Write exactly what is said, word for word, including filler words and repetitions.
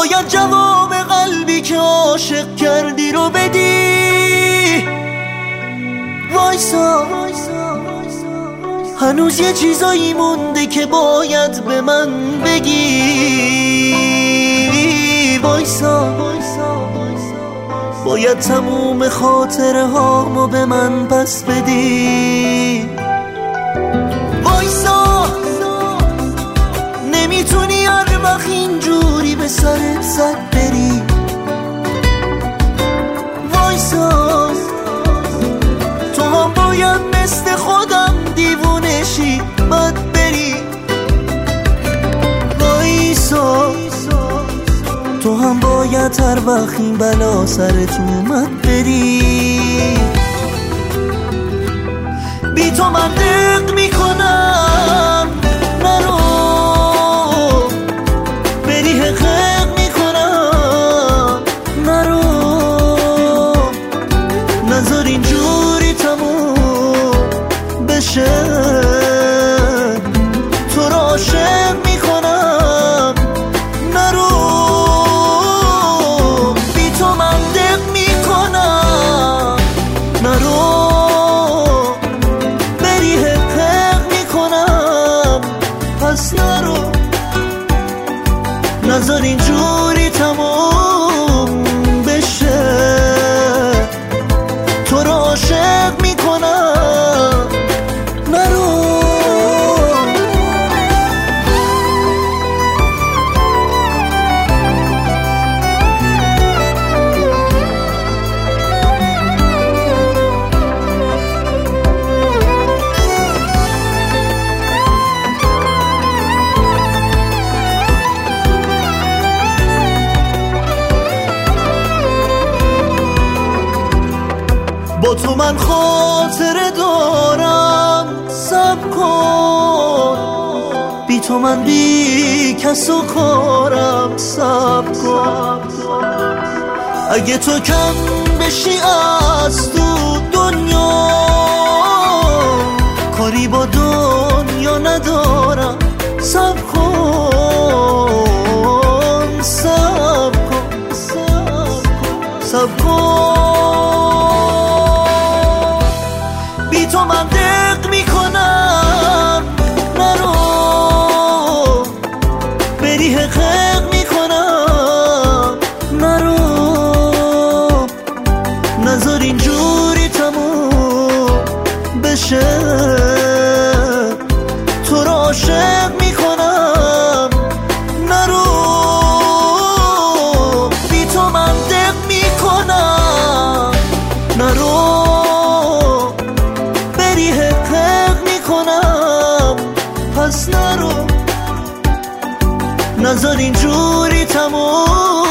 باید جواب قلبی که عاشق کردی رو بدی. وایسا هنوز یه چیزایی مونده که باید به من بگی. وایسا باید تموم خاطره هامو به من پس بدی. وایسا نمیتونی هر وقت اینجوری به سرت زد بری. وایسا تو هم باید مثل خودم دیوونه شی بد بری. وایسا تو هم باید هر وقت این بلا سرت اومد بری. بی تو من دق میکنم نرو بری، حقق میکنم نرو، نذار اینجوری تموم بشه. تو را عاشق میکنم نرو، بی تو من دق میکنم نرو بری، حقق میکنم پس نرو، نذار اینجوری تموم بشه. تو را عاشق میکنم نرو. با تو من خاطره دارم صبر کن، بی تو من بی کس و کارم صبر کن. اگه تو کم بشی از تو دنیا کاری با دنیا ندارم. صبر کن صبر کن صبر کن. بی تو من دق میکنم نرو بری، حقق میکنم نرو، نذار اینجوری تموم بشه. تو را عاشق میکنم نرو، بی تو من دق میکنم نرو بری، حقق میکنم پس نرو، نذار اینجوری تموم